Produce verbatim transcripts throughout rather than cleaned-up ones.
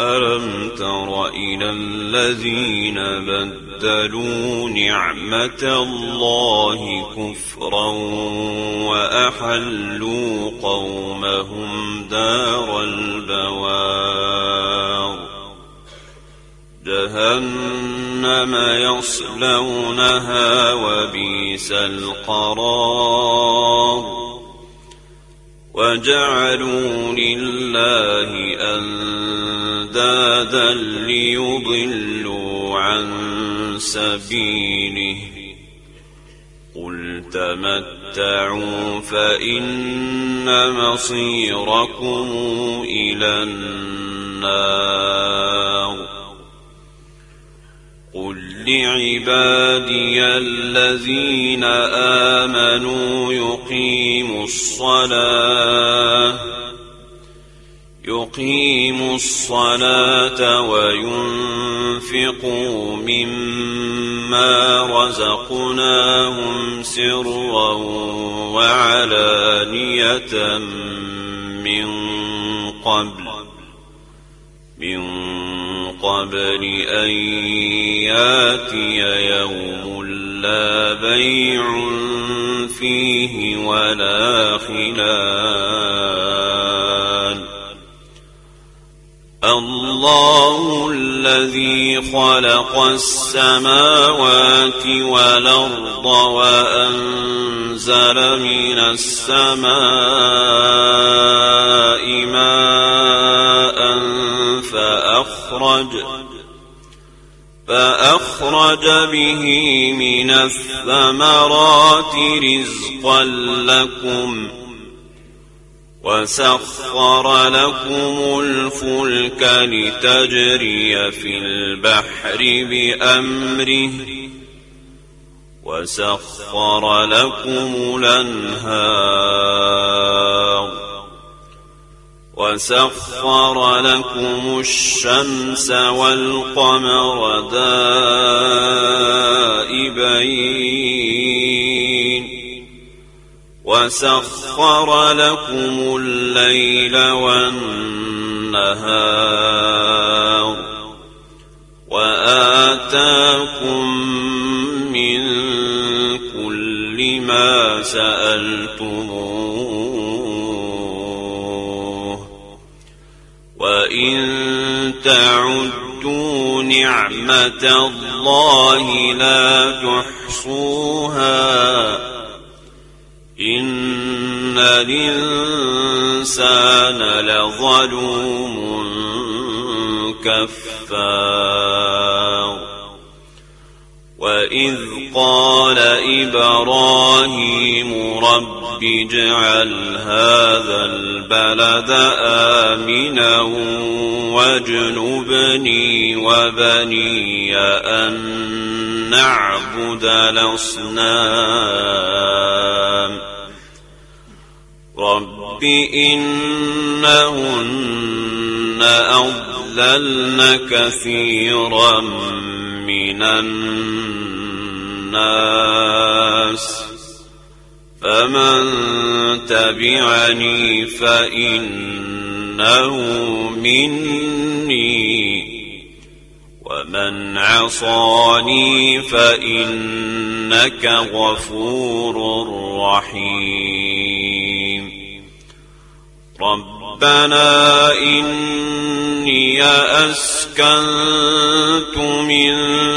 ألم تر إلى الذين بدلوا نعمة الله كفرا وأحلوا قومهم دار البوار جهنم يصلونها وبئس القرار وجعلوا لله أندادا ليضلوا عن سبيله قل تمتعوا فإن مصيركم إلى النار قل لعبادي الذين آمنوا يقيموا الصلاة يقيموا الصلاة وينفقوا مما رزقناهم سرا وعلانية من قبل من قبل أن ياتي يوم لا بيع فيه ولا خلال الله الذي خلق السماوات والأرض وأنزل من السماء ماء فأخرج فأخرج به من الثمرات رزقا لكم وسخر لكم الفلك لتجري في البحر بأمره وسخر لكم الأنهار وسخر لكم الشمس والقمر دائبين وسخر لكم الليل والنهار وآتاكم من كل ما سألتموه وإن تعدوا نعمة الله لا تحصوها إن الإنسان لظلوم كفار وإذ قال إبراهيم رب اجعل هذا البلد آمنا واجنبني وبني أن نعبد الأصنام رب إنهن أضللن كثيرا من الناس فمن تبعني فإنه مني ومن عصاني فإنك غفور رحيم ربنا إني أسكنت من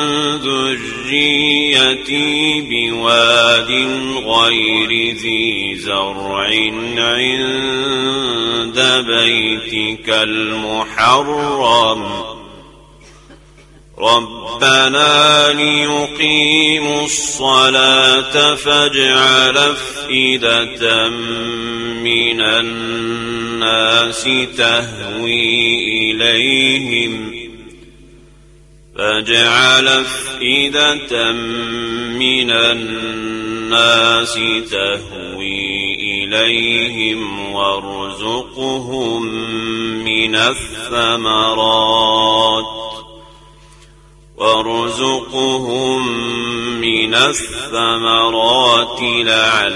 ذريتي بواد غير ذي زرع عند بيتك المحرم ربنا ليقيموا الصلاة فاجعل أفئدة من الناس تهوي إليهم فاجعل أفئدة من الناس تهوي إليهم وارزقهم من الثمرات وارزقهم من الثمرات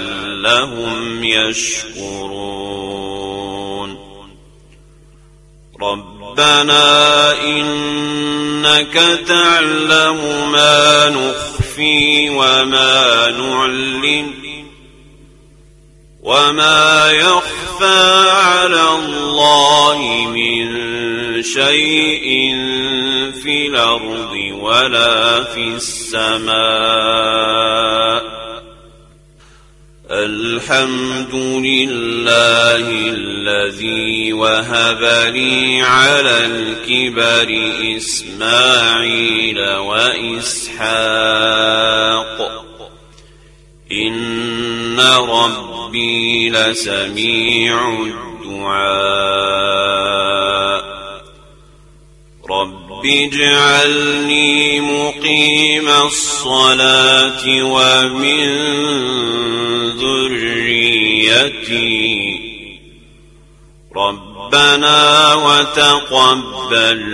لعلهم يشكرون ربنا إنك تعلم ما نخفي وما نعلن وما يخفى على الله من شيء في الأرض ولا في السماء الحمد لله الذي وهب لي على الكبر إسماعيل وإسحاق إن ربي لسميع الدعاء رب اجعلني مقيم الصلاة ومن ذريتي ربنا وتقبل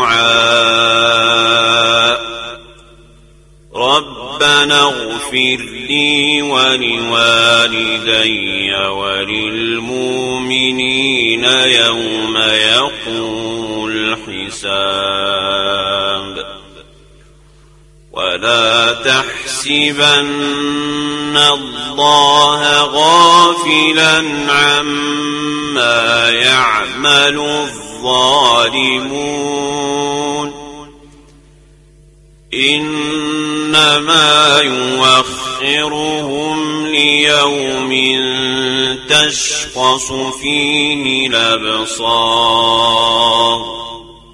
دعاء ربنا اغفر لي ولوالدي وللمؤمنين يوم يقوم الحساب ولا تحسبن الله غافلا عما يعمل الظالمون إنما يوخرهم ليوم تشخص فيه الأبصار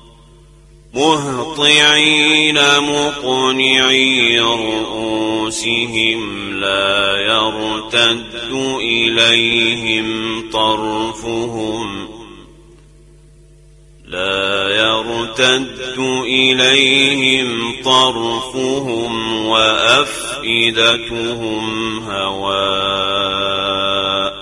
مهطعين مقنعي رؤوسهم لا يرتد إليهم طرفهم لا يرتد إليهم طرفهم وأفئدتهم هواء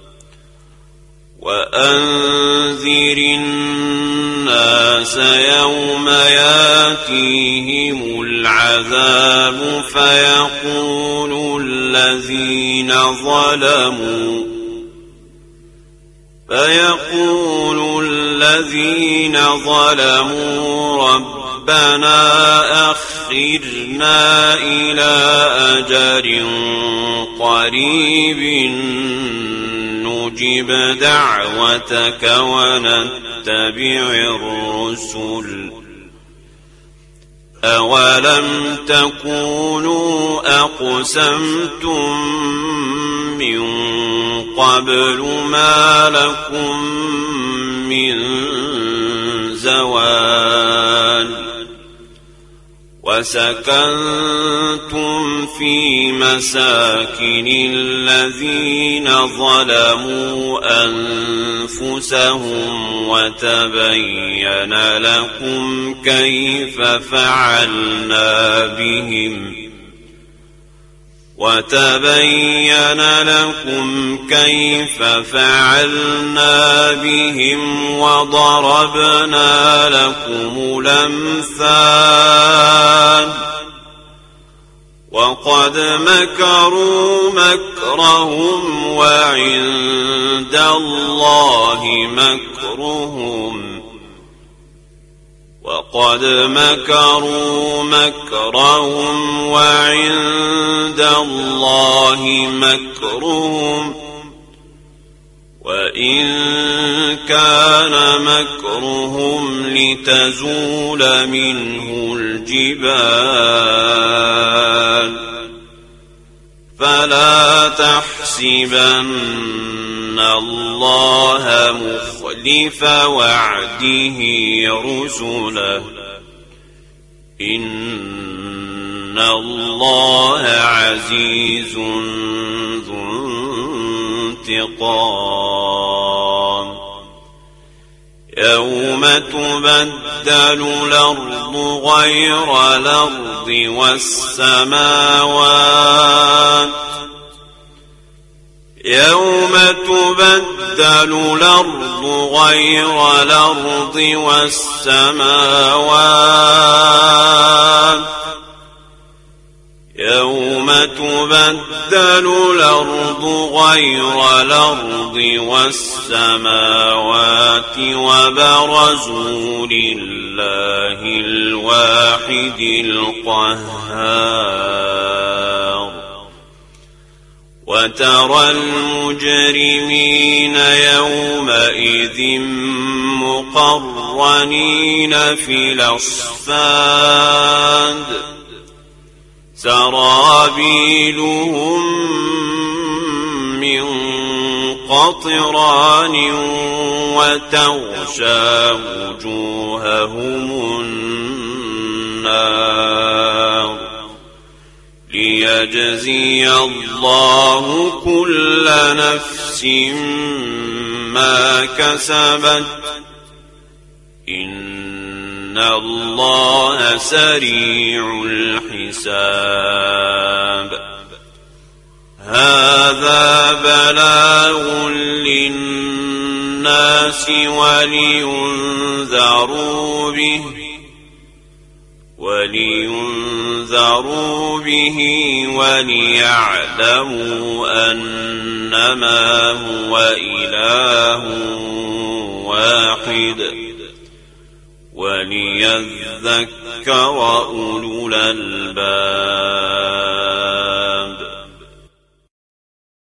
وأنذر الناس يوم ياتيهم العذاب فيقول الذين ظلموا فيقول الذين ظلموا ربنا أخرنا إلى أجل قريب نجب دعوتك ونتبع الرسل أولم تكونوا أقسمتم من قبل ما لكم من زوال وسكنتم في مساكن الذين ظلموا أنفسهم وتبين لكم كيف فعلنا بهم وتبين لكم كيف فعلنا بهم وضربنا لكم الأمثال وقد مكروا مكرهم وعند الله مكرهم وقد مكروا مكرهم وعند الله مكرهم وإن كان مكرهم لتزول منه الجبال فلا تحسبن الله مخلف وعده رسله إن الله عزيز ذو انتقام يوم تبدل الأرض غير الأرض والسماوات يوم تبدل الأرض غير الأرض والسماوات يوم تبدل الأرض غير الأرض والسماوات وبرزوا لله الواحد القهار وترى المجرمين يومئذ مقرنين في الأصفاد سرابيلهم من قطران وتغشى وجوههم النار ليجزي الله كل نفس ما كسبت إن الله سريع الحساب هذا بلاغ للناس ولينذروا به ولينذروا به وليعلموا أنما هو إله واحد وليذكر أولو الألباب